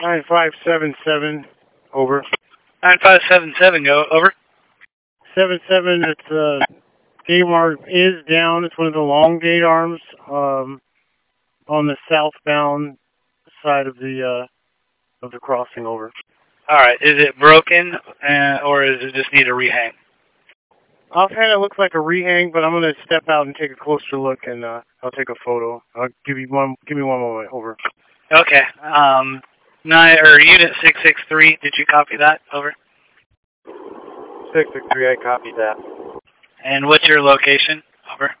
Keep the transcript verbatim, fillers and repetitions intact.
nine five seven seven, over. nine five seven seven, go, over. seven seven, it's, uh, gate arm is down. It's one of the long gate arms, um, on the southbound side of the, uh, of the crossing, over. Alright, is it broken, uh, or does it just need a rehang? Offhand, it looks like a rehang, but I'm going to step out and take a closer look, and, uh, I'll take a photo. I'll give you one, give me one moment, over. Okay, um, nine, or Unit six six three, did you copy that, over? six six three, I copied that. And what's your location, over?